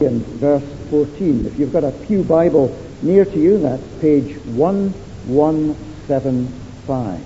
Corinthians, verse 14. If you've got a pew Bible near to you, that's page 1175.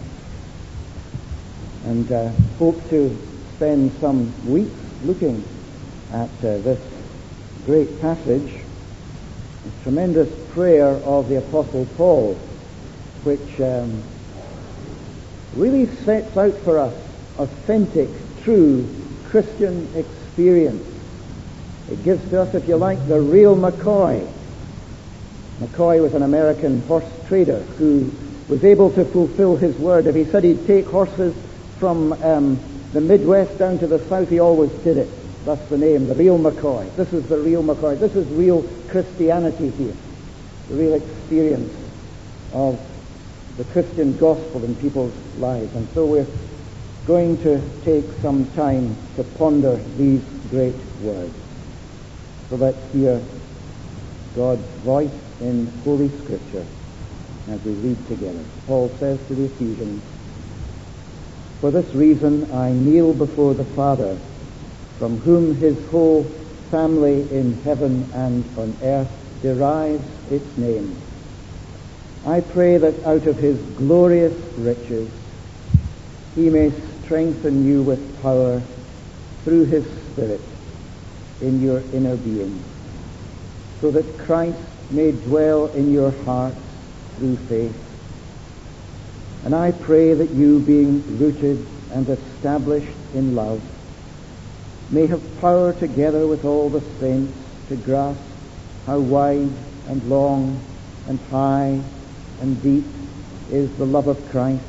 And hope to spend some weeks looking at this great passage, a tremendous prayer of the Apostle Paul, which really sets out for us authentic, true Christian experience. It gives to us, if you like, the real McCoy. McCoy was an American horse trader who was able to fulfill his word. If he said he'd take horses from the Midwest down to the South, he always did it. That's the name, the real McCoy. This is the real McCoy. This is real Christianity here. The real experience of the Christian gospel in people's lives. And so we're going to take some time to ponder these great words. So let's hear God's voice in Holy Scripture as we read together. Paul says to the Ephesians, "For this reason I kneel before the Father, from whom his whole family in heaven and on earth derives its name. I pray that out of his glorious riches he may strengthen you with power through his Spirit in your inner being, so that Christ may dwell in your hearts through faith. And I pray that you, being rooted and established in love, may have power together with all the saints to grasp how wide and long and high and deep is the love of Christ,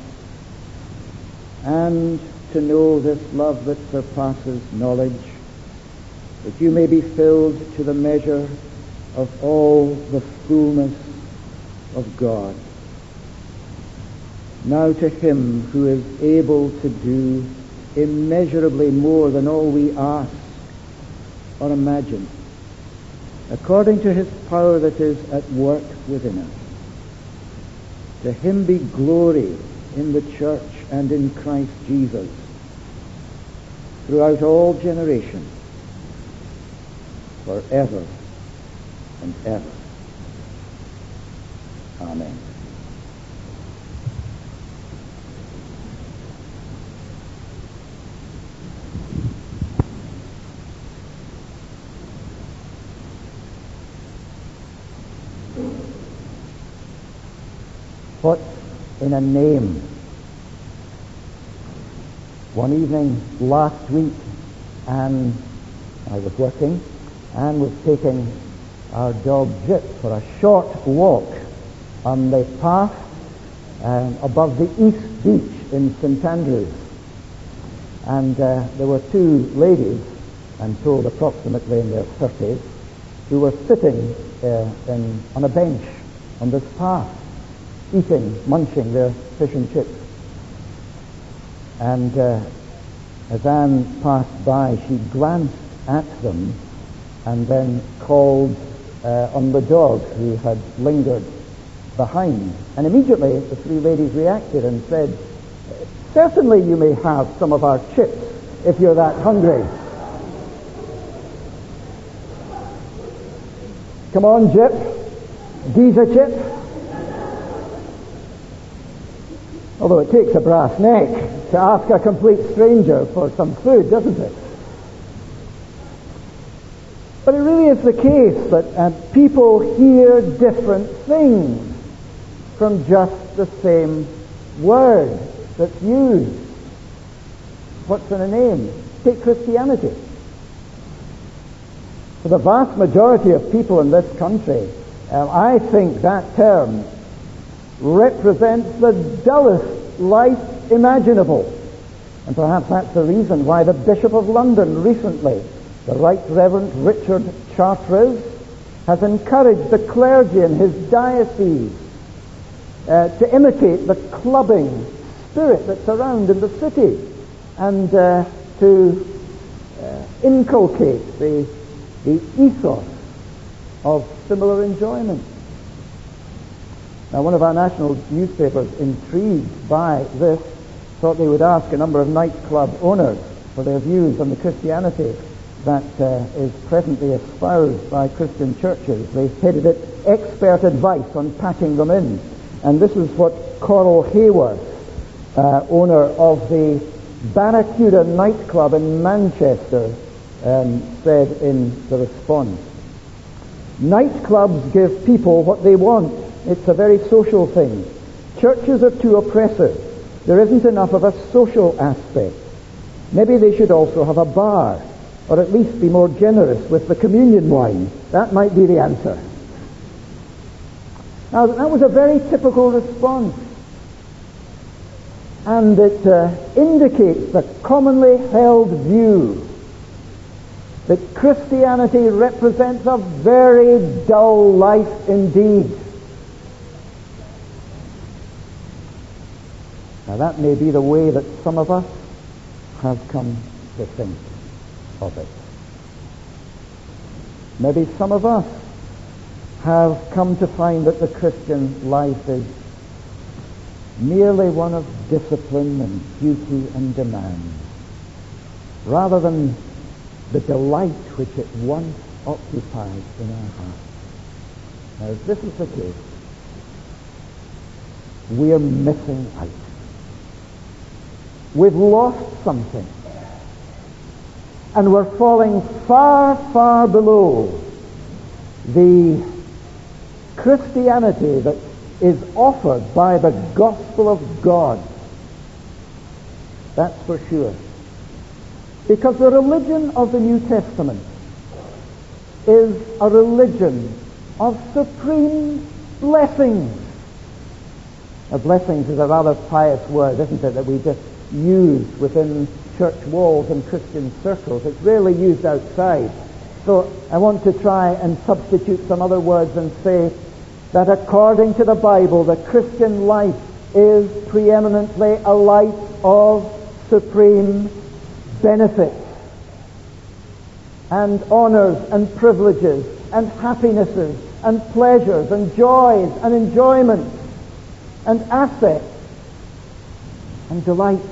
and to know this love that surpasses knowledge, that you may be filled to the measure of all the fullness of God. Now to him who is able to do immeasurably more than all we ask or imagine, according to his power that is at work within us. To him be glory in the church and in Christ Jesus throughout all generations, forever and ever. Amen." What's in a name? One evening last week, and I was working and was taking our dog Jip for a short walk on the path above the East Beach in St Andrews. And there were two ladies, I'm told approximately in their 30s, who were sitting on a bench on this path, munching their fish and chips. And as Anne passed by, she glanced at them and then called on the dog who had lingered behind. And immediately the three ladies reacted and said, "Certainly you may have some of our chips if you're that hungry. Come on, Jip. Geezer chip." Although it takes a brass neck to ask a complete stranger for some food, doesn't it? But it really is the case that people hear different things from just the same word that's used. What's in a name? Take Christianity. For the vast majority of people in this country, I think that term represents the dullest life imaginable. And perhaps that's the reason why the Bishop of London recently, the Right Reverend Richard Chartres, has encouraged the clergy in his diocese to imitate the clubbing spirit that's around in the city and to inculcate the ethos of similar enjoyment. Now, one of our national newspapers, intrigued by this, thought they would ask a number of nightclub owners for their views on the Christianity that is presently espoused by Christian churches. They headed it Expert Advice on Packing Them In. And this is what Coral Hayworth, owner of the Barracuda nightclub in Manchester, said in the response. Nightclubs give people what they want. It's a very social thing. Churches are too oppressive. There isn't enough of a social aspect. Maybe they should also have a bar, or at least be more generous with the communion wine. That might be the answer. Now, that was a very typical response. And it indicates the commonly held view that Christianity represents a very dull life indeed. Now, that may be the way that some of us have come to think of it. Maybe some of us have come to find that the Christian life is merely one of discipline and duty and demand, rather than the delight which it once occupied in our hearts. Now, if this is the case, we are missing out. We've lost something. And we're falling far, far below the Christianity that is offered by the gospel of God. That's for sure. Because the religion of the New Testament is a religion of supreme blessings. Now, blessings is a rather pious word, isn't it, that we just use within church walls and Christian circles. It's rarely used outside. So I want to try and substitute some other words and say that according to the Bible, the Christian life is preeminently a life of supreme benefits and honors and privileges and happinesses and pleasures and joys and enjoyments and assets and delights.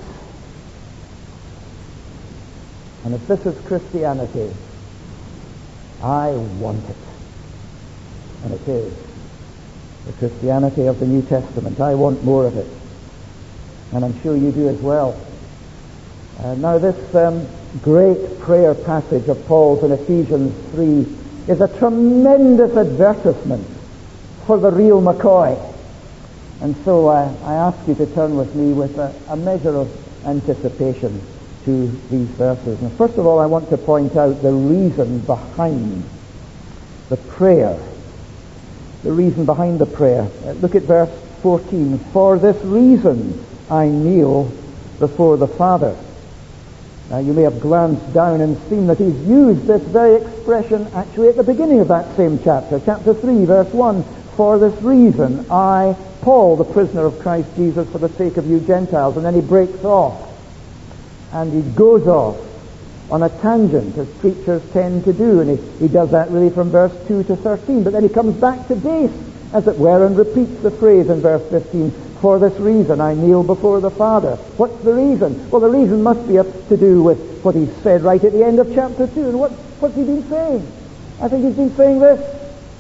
And if this is Christianity, I want it. And it is the Christianity of the New Testament. I want more of it. And I'm sure you do as well. Now this great prayer passage of Paul's in Ephesians 3 is a tremendous advertisement for the real McCoy. And so I ask you to turn with me with a measure of anticipation to these verses. And first of all, I want to point out the reason behind the prayer. The reason behind the prayer. Look at verse 14. For this reason I kneel before the Father. Now you may have glanced down and seen that he's used this very expression actually at the beginning of that same chapter. Chapter 3, verse 1. For this reason I, Paul, the prisoner of Christ Jesus, for the sake of you Gentiles. And then he breaks off. And he goes off on a tangent, as preachers tend to do. And he does that really from verse 2 to 13. But then he comes back to base, as it were, and repeats the phrase in verse 15. For this reason I kneel before the Father. What's the reason? Well, the reason must be to do with what he said right at the end of chapter 2. And what's he been saying? I think he's been saying this.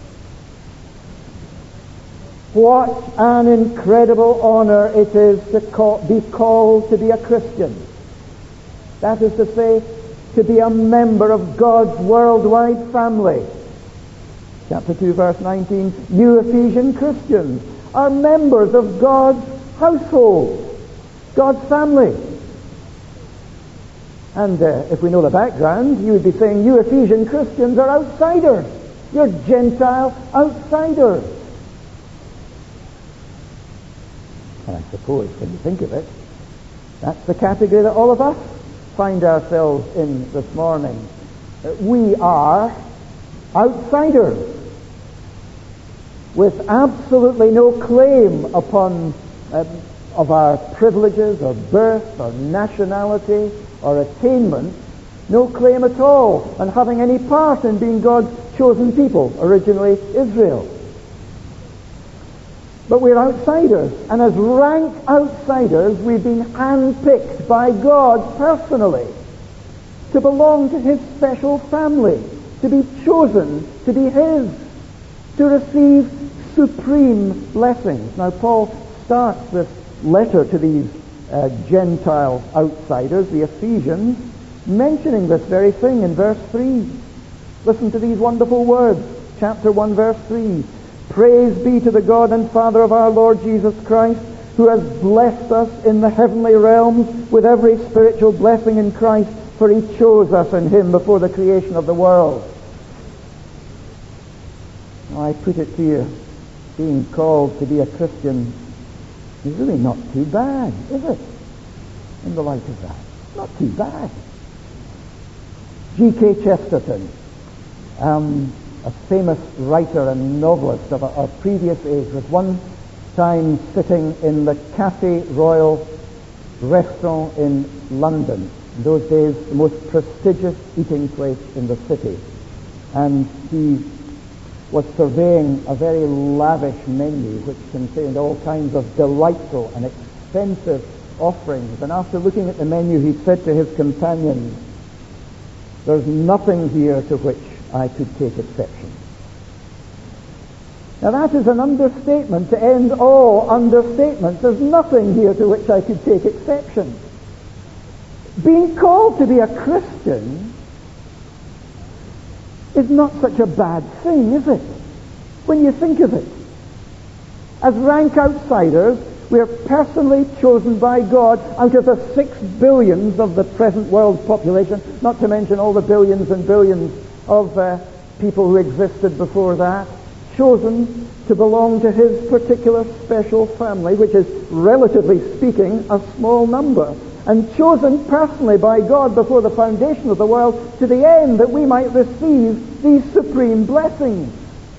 What an incredible honor it is to be called to be a Christian. That is to say, to be a member of God's worldwide family. Chapter 2, verse 19, you Ephesian Christians are members of God's household, God's family. And if we know the background, you would be saying you Ephesian Christians are outsiders. You're Gentile outsiders. And I suppose, when you think of it, that's the category that all of us find ourselves in this morning. We are outsiders with absolutely no claim upon of our privileges or birth or nationality or attainment, no claim at all on having any part in being God's chosen people, originally Israel. But we're outsiders, and as rank outsiders, we've been handpicked by God personally to belong to his special family, to be chosen to be his, to receive supreme blessings. Now, Paul starts this letter to these Gentile outsiders, the Ephesians, mentioning this very thing in verse 3. Listen to these wonderful words. Chapter 1, verse 3. Praise be to the God and Father of our Lord Jesus Christ, who has blessed us in the heavenly realms with every spiritual blessing in Christ, for he chose us in him before the creation of the world. Now, I put it to you, being called to be a Christian is really not too bad, is it? In the light of that. Not too bad. G.K. Chesterton, a famous writer and novelist of a previous age, was one time sitting in the Café Royal restaurant in London. In those days, the most prestigious eating place in the city. And he was surveying a very lavish menu which contained all kinds of delightful and expensive offerings. And after looking at the menu, he said to his companions, "There's nothing here to which I could take exception." Now that is an understatement to end all understatements. There's nothing here to which I could take exception. Being called to be a Christian is not such a bad thing, is it? When you think of it. As rank outsiders, we are personally chosen by God out of the 6 billions of the present world's population, not to mention all the billions and billions of people who existed before that, chosen to belong to his particular special family, which is, relatively speaking, a small number, and chosen personally by God before the foundation of the world to the end that we might receive these supreme blessings.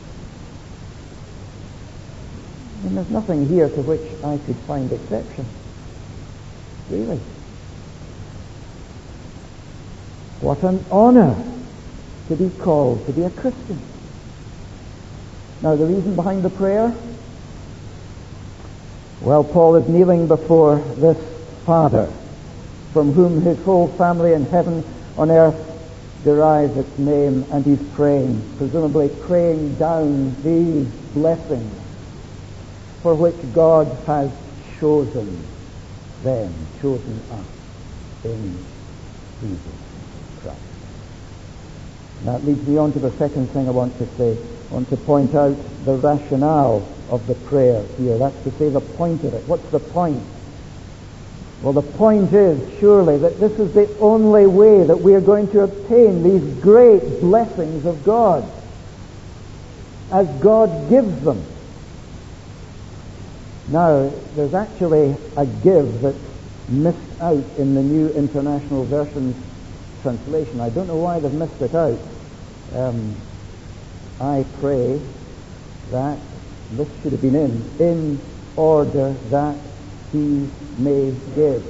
And there's nothing here to which I could find exception. Really. What an honor to be called to be a Christian. Now, the reason behind the prayer? Well, Paul is kneeling before this Father, from whom his whole family in heaven on earth derives its name, and he's praying, presumably praying down these blessings for which God has chosen them, chosen us in Jesus Christ. And that leads me on to the second thing I want to say. I want to point out the rationale of the prayer here. That's to say, the point of it. What's the point? Well, the point is, surely, that this is the only way that we are going to obtain these great blessings of God, as God gives them. Now, there's actually a give that's missed out in the New International Version's translation. I don't know why they've missed it out. I pray that, this should have been in order that he may give.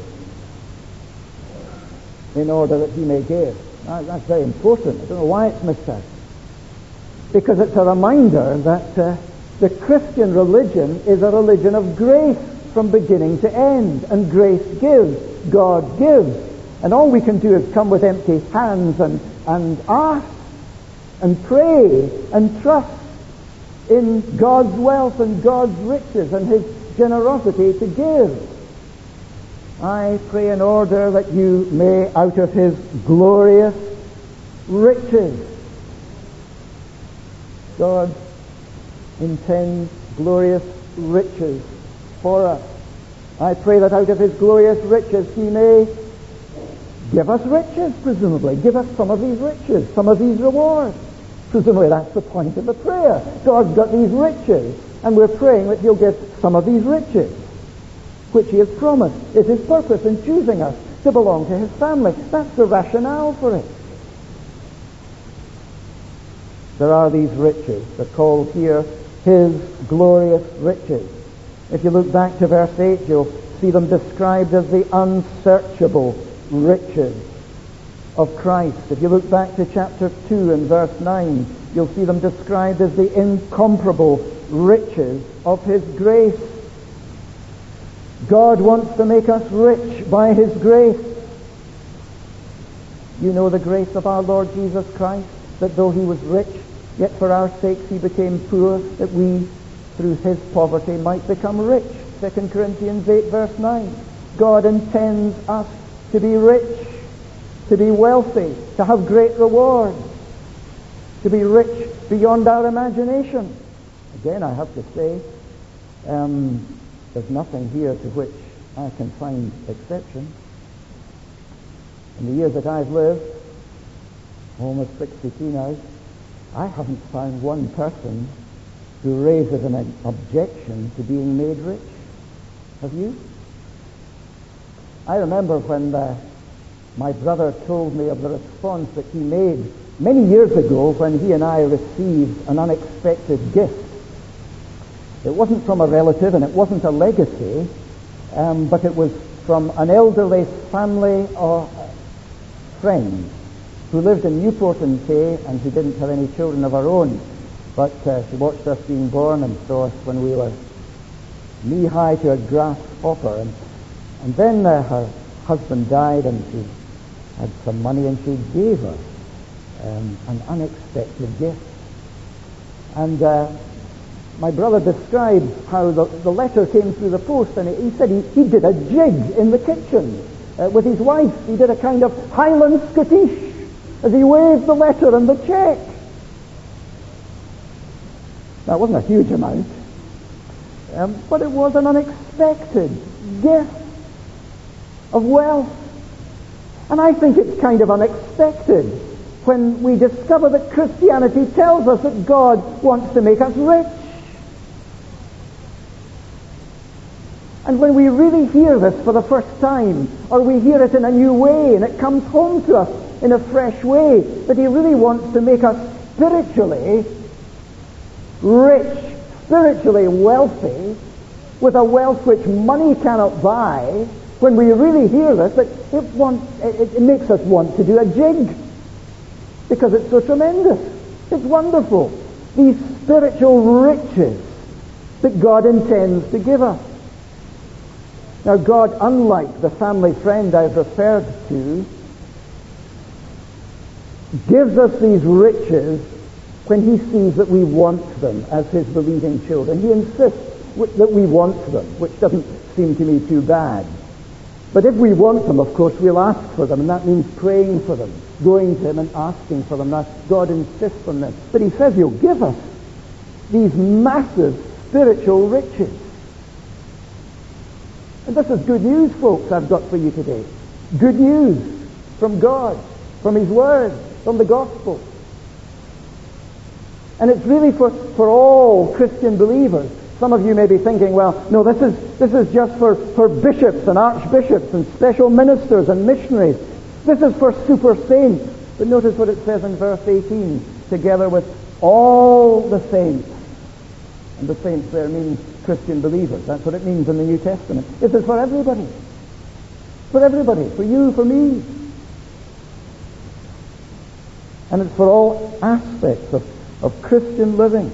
In order that he may give. That's very important. I don't know why it's missed out. Because it's a reminder that the Christian religion is a religion of grace from beginning to end. And grace gives. God gives. And all we can do is come with empty hands and ask and pray and trust in God's wealth and God's riches and his generosity to give. I pray in order that you may, out of his glorious riches, God intends glorious riches for us. I pray that out of his glorious riches he may give us riches, presumably. Give us some of these riches, some of these rewards. Presumably that's the point of the prayer. God's got these riches, and we're praying that he'll give some of these riches, which he has promised. It's his purpose in choosing us to belong to his family. That's the rationale for it. There are these riches. They're called here his glorious riches. If you look back to verse 8, you'll see them described as the unsearchable riches of Christ. If you look back to chapter 2 and verse 9, you'll see them described as the incomparable riches of his grace. God wants to make us rich by his grace. You know the grace of our Lord Jesus Christ, that though he was rich, yet for our sakes he became poor, that we, through his poverty, might become rich. 2 Corinthians 8, verse 9. God intends us to be rich, to be wealthy, to have great rewards, to be rich beyond our imagination. Again, I have to say, there's nothing here to which I can find exception. In the years that I've lived, almost 62 now, I haven't found one person who raises an objection to being made rich. Have you? I remember when my brother told me of the response that he made many years ago when he and I received an unexpected gift. It wasn't from a relative and it wasn't a legacy, but it was from an elderly family or friend who lived in Newport-on-Tay and who didn't have any children of her own. But she watched us being born and saw us when we were knee-high to a grasshopper. And then her husband died and she had some money and she gave us an unexpected gift. And my brother described how the letter came through the post, and he said he did a jig in the kitchen with his wife. He did a kind of Highland Scottish as he waved the letter and the cheque. Now, it wasn't a huge amount, but it was an unexpected gift of wealth. And I think it's kind of unexpected when we discover that Christianity tells us that God wants to make us rich. And when we really hear this for the first time, or we hear it in a new way, and it comes home to us in a fresh way, that he really wants to make us spiritually rich, spiritually wealthy, with a wealth which money cannot buy, when we really hear this, that it makes us want to do a jig, because it's so tremendous. It's wonderful. These spiritual riches that God intends to give us. Now, God, unlike the family friend I've referred to, gives us these riches when he sees that we want them as his believing children. He insists that we want them, which doesn't seem to me too bad. But if we want them, of course, we'll ask for them, and that means praying for them, going to him and asking for them. Now, God insists on them. But he says he'll give us these massive spiritual riches. And this is good news, folks, I've got for you today. Good news from God, from his word, from the gospel. And it's really for all Christian believers. Some of you may be thinking, well, no, this is just for bishops and archbishops and special ministers and missionaries. This is for super saints. But notice what it says in verse 18, together with all the saints. And the saints there means Christian believers. That's what it means in the New Testament. This is for everybody. For everybody. For you, for me. And it's for all aspects of Christian living.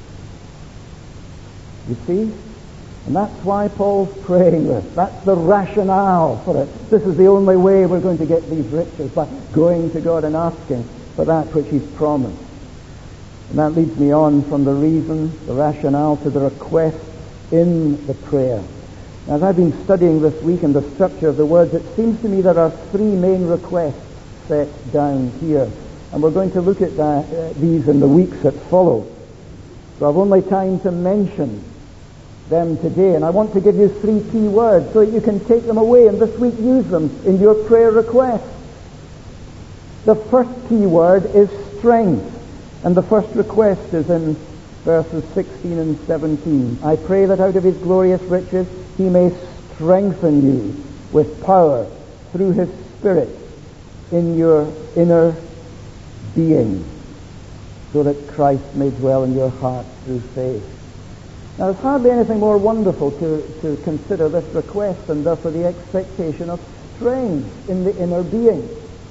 You see? And that's why Paul's praying this. That's the rationale for it. This is the only way we're going to get these riches, by going to God and asking for that which he's promised. And that leads me on from the reason, the rationale, to the request in the prayer. As I've been studying this week in the structure of the words, it seems to me there are three main requests set down here. And we're going to look at these in the weeks that follow. So I've only time to mention them today. And I want to give you three key words so that you can take them away and this week use them in your prayer requests. The first key word is strength. And the first request is in verses 16 and 17. I pray that out of his glorious riches he may strengthen you with power through his Spirit in your inner being, so that Christ may dwell in your heart through faith. Now, there's hardly anything more wonderful to consider this request than therefore the expectation of strength in the inner being.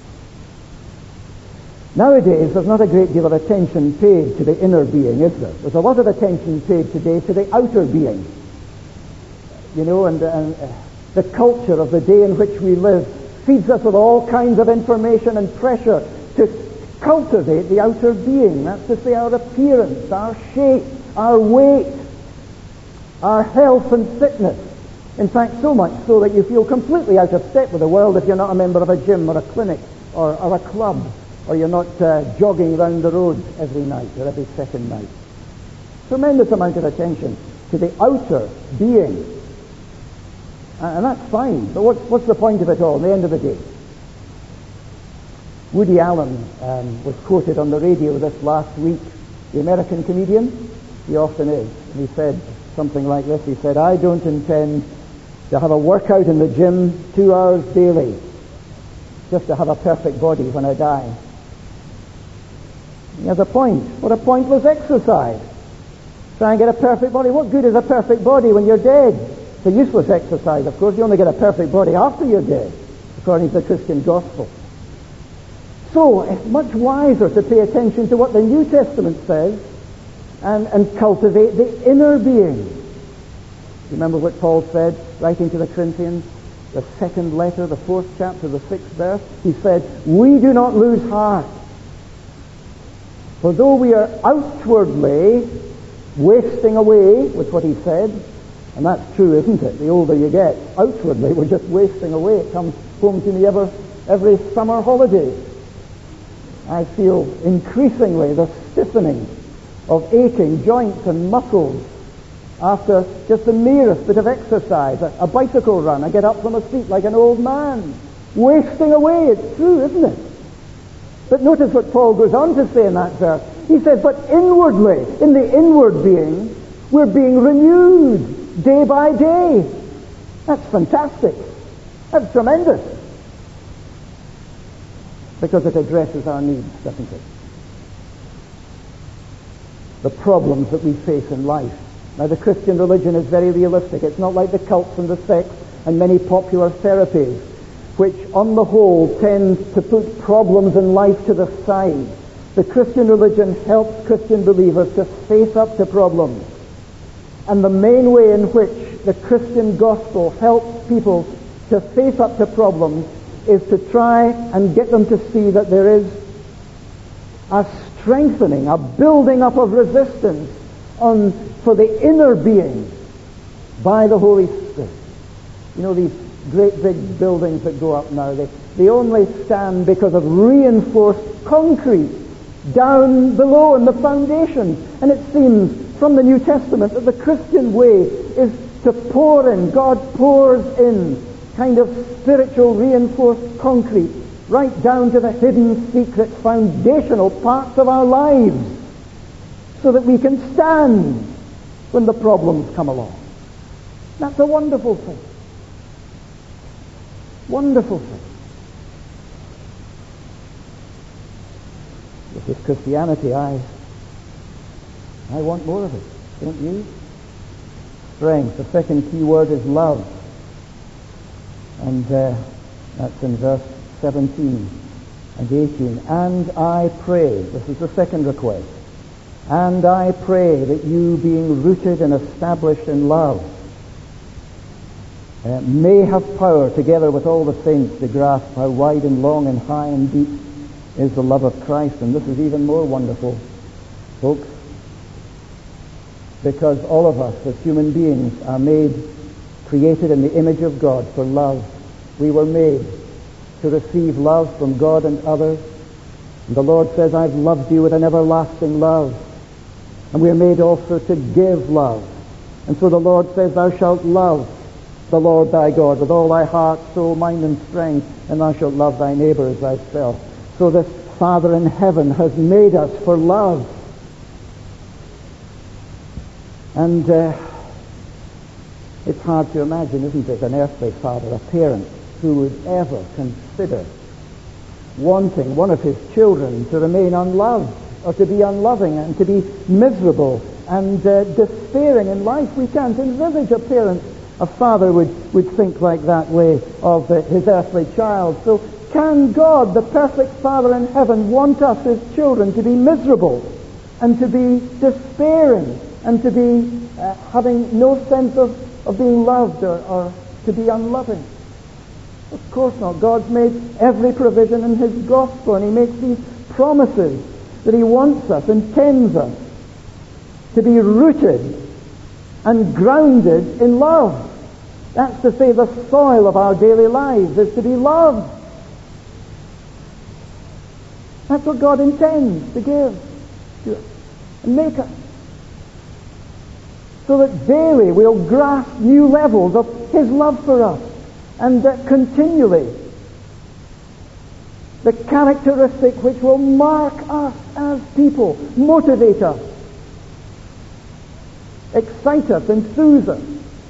Nowadays, there's not a great deal of attention paid to the inner being, is there? There's a lot of attention paid today to the outer being. You know, and the culture of the day in which we live feeds us with all kinds of information and pressure to cultivate the outer being. That's to say, our appearance, our shape, our weight, our health and fitness. In fact, so much so that you feel completely out of step with the world if you're not a member of a gym or a clinic or a club, or you're not jogging round the road every night or every second night. Tremendous amount of attention to the outer being. And that's fine, but what's the point of it all at the end of the day? Woody Allen was quoted on the radio this last week, the American comedian. He often is. And he said something like this. He said, "I don't intend to have a workout in the gym 2 hours daily, just to have a perfect body when I die." He has a point. What a pointless exercise. Try and get a perfect body. What good is a perfect body when you're dead? It's a useless exercise, of course. You only get a perfect body after you're dead, according to the Christian gospel. So it's much wiser to pay attention to what the New Testament says and cultivate the inner being. Remember what Paul said, writing to the Corinthians, the second letter, the 4th chapter, the 6th verse? He said, "We do not lose heart. For though we are outwardly wasting away," with what he said, and that's true, isn't it? The older you get, outwardly we're just wasting away. It comes home to me every summer holiday. I feel increasingly the stiffening of aching joints and muscles after just the merest bit of exercise, a bicycle run. I get up from a seat like an old man. Wasting away, it's true, isn't it? But notice what Paul goes on to say in that verse. He says, but inwardly, in the inward being, we're being renewed day by day. That's fantastic. That's tremendous. Because it addresses our needs, doesn't it? The problems that we face in life. Now, the Christian religion is very realistic. It's not like the cults and the sects and many popular therapies, which on the whole tend to put problems in life to the side. The Christian religion helps Christian believers to face up to problems. And the main way in which the Christian gospel helps people to face up to problems is to try and get them to see that there is a strengthening, a building up of resistance for the inner being by the Holy Spirit. You know, these great big buildings that go up now, they only stand because of reinforced concrete down below in the foundation. And it seems from the New Testament that the Christian way is to pour in, God pours in kind of spiritual reinforced concrete right down to the hidden, secret, foundational parts of our lives so that we can stand when the problems come along. That's a wonderful thing. Wonderful thing. This is Christianity. I want more of it, don't you? Strength. The second key word is love. And that's in verse 17 and 18. And I pray, this is the second request, and I pray that you, being rooted and established in love, may have power, together with all the saints, to grasp how wide and long and high and deep is the love of Christ. And this is even more wonderful, folks, because all of us as human beings are created in the image of God for love. We were made to receive love from God and others. And the Lord says, I've loved you with an everlasting love. And we are made also to give love. And so the Lord says, thou shalt love the Lord thy God with all thy heart, soul, mind, and strength, and thou shalt love thy neighbor as thyself. So this Father in heaven has made us for love. And it's hard to imagine, isn't it, an earthly father, a parent, who would ever consider wanting one of his children to remain unloved, or to be unloving, and to be miserable and despairing in life. We can't envisage a father would think like that way of his earthly child. So can God, the perfect Father in heaven, want us, his children, to be miserable and to be despairing and to be having no sense of being loved or to be unloving? Of course not. God's made every provision in his gospel, and he makes these promises that he wants us, intends us to be rooted and grounded in love. That's to say, the soil of our daily lives is to be love. That's what God intends to give and make us. So that daily we'll grasp new levels of his love for us, and that continually the characteristic which will mark us as people, motivate us, excite us, enthuse us,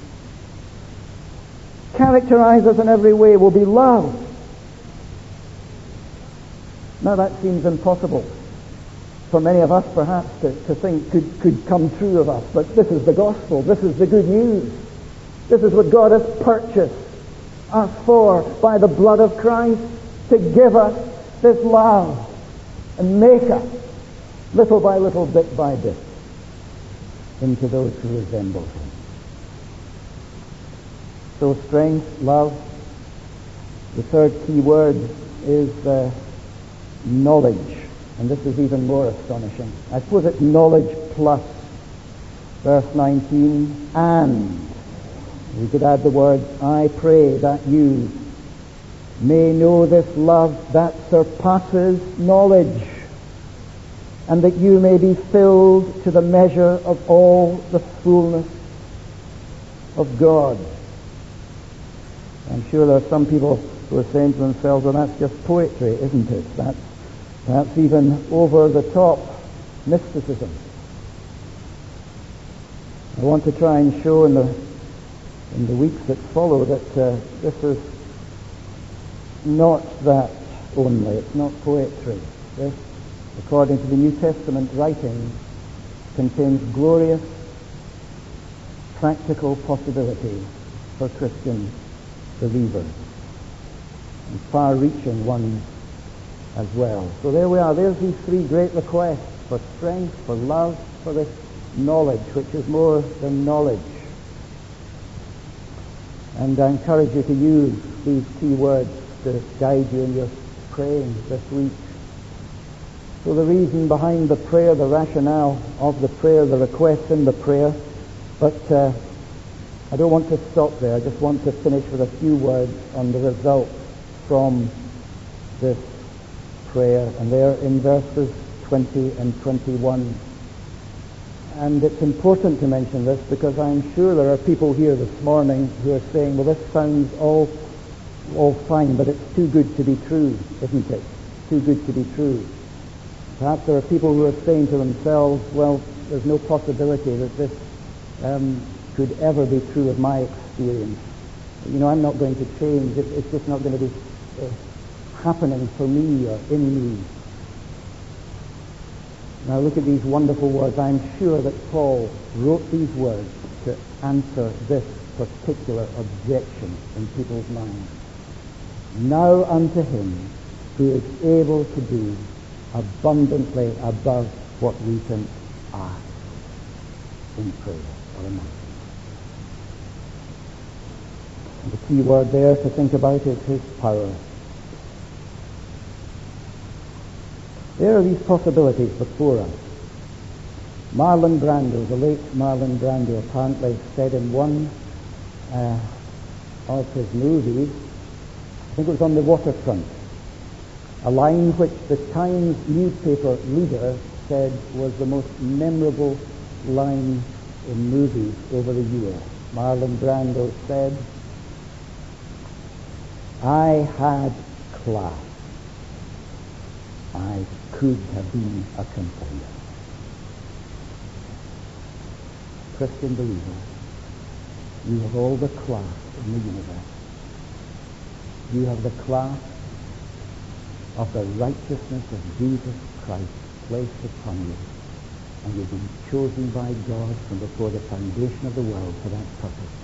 characterize us in every way, will be love. Now that seems impossible for many of us perhaps to think could come true of us, but this is the gospel, this is the good news. This is what God has purchased us for by the blood of Christ, to give us this love and make us, little by little, bit by bit, into those who resemble him. So strength, love. The third key word is knowledge. And this is even more astonishing. I suppose it's knowledge plus. Verse 19, and. We could add the words, I pray that you may know this love that surpasses knowledge, and that you may be filled to the measure of all the fullness of God. I'm sure there are some people who are saying to themselves, well, that's just poetry, isn't it? That's even over the top mysticism. I want to try and show in the weeks that follow that this is not that only. It's not poetry. This, according to the New Testament writing, contains glorious practical possibility for Christian believers, and far-reaching ones as well. So there we are. There's these three great requests: for strength, for love, for this knowledge, which is more than knowledge. And I encourage you to use these key words to guide you in your praying this week. So the reason behind the prayer, the rationale of the prayer, the request in the prayer, but I don't want to stop there. I just want to finish with a few words on the result from this prayer, and they're in verses 20 and 21. And it's important to mention this because I'm sure there are people here this morning who are saying, well, this sounds all fine, but it's too good to be true, isn't it? Too good to be true. Perhaps there are people who are saying to themselves, well, there's no possibility that this could ever be true of my experience. You know, I'm not going to change. It's just not going to be happening for me or in me. Now look at these wonderful words. I'm sure that Paul wrote these words to answer this particular objection in people's minds. Now unto him who is able to do abundantly above what we can ask in prayer or imagine. And the key word there to think about is his power. There are these possibilities before us. Marlon Brando, the late Marlon Brando, apparently said in one of his movies, I think it was on The Waterfront, a line which the Times newspaper leader said was the most memorable line in movies over the year. Marlon Brando said, I had class. I could have been a contender. Christian believer, you have all the class in the universe. You have the class of the righteousness of Jesus Christ placed upon you, and you've been chosen by God from before the foundation of the world for that purpose.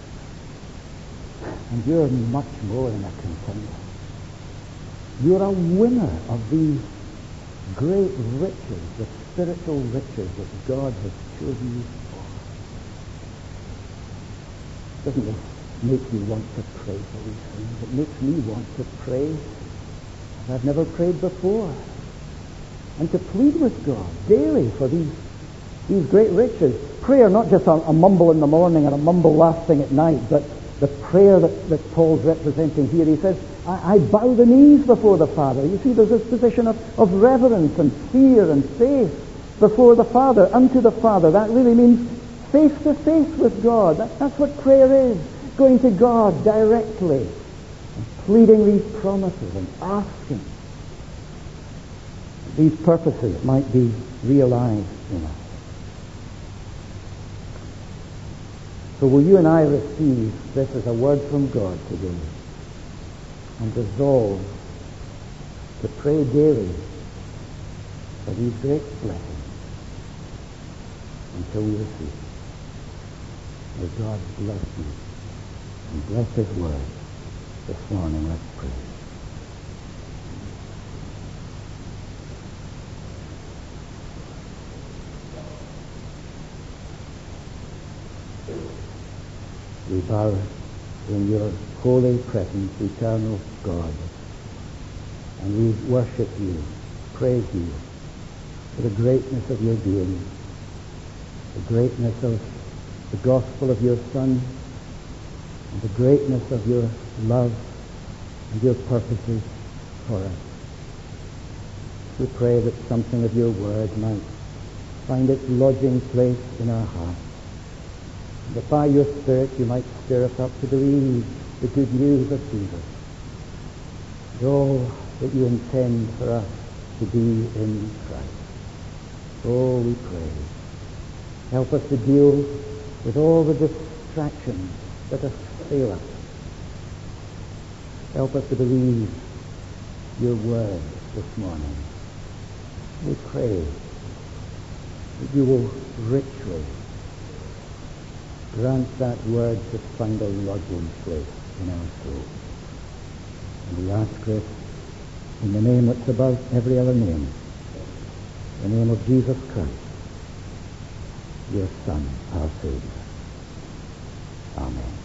And you're much more than a contender. You're a winner of these great riches, the spiritual riches that God has chosen you for. Doesn't this makes me want to pray for these things. It makes me want to pray as I've never prayed before. And to plead with God daily for these great riches. Prayer, not just a mumble in the morning and a mumble last thing at night, but the prayer that Paul's representing here. He says, I bow the knees before the Father. You see, there's this position of reverence and fear and faith before the Father, unto the Father. That really means face to face with God. That's what prayer is. Going to God directly and pleading these promises and asking these purposes might be realized in us. So will you and I receive this as a word from God today and resolve to pray daily for these great blessings until we receive. May God bless you and bless His word this morning. Let's pray. We bow in your holy presence, eternal God, and we worship you, praise you for the greatness of your being, the greatness of the gospel of your Son, and the greatness of your love and your purposes for us. We pray that something of your word might find its lodging place in our hearts, that by your Spirit you might stir us up to believe the good news of Jesus. And all that you intend for us to be in Christ. Oh, we pray. Help us to deal with all the distractions that assail us. Help us to believe your word this morning. We pray that you will richly grant that word to find a lodging place in our soul. And we ask this in the name that's above every other name, the name of Jesus Christ, your Son, our Savior. Amen.